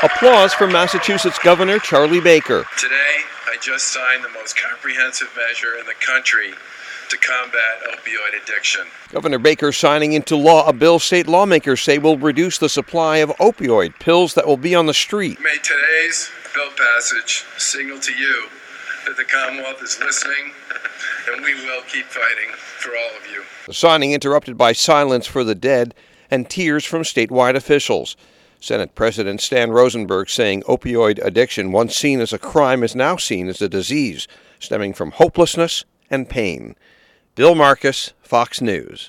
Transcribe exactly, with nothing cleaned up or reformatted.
Applause for Massachusetts Governor Charlie Baker. Today, I just signed the most comprehensive measure in the country to combat opioid addiction. Governor Baker signing into law a bill state lawmakers say will reduce the supply of opioid pills that will be on the street. May today's bill passage signal to you that the Commonwealth is listening, and we will keep fighting for all of you. The signing interrupted by silence for the dead and tears from statewide officials. Senate President Stan Rosenberg saying opioid addiction, once seen as a crime, is now seen as a disease stemming from hopelessness and pain. Bill Marcus, Fox News.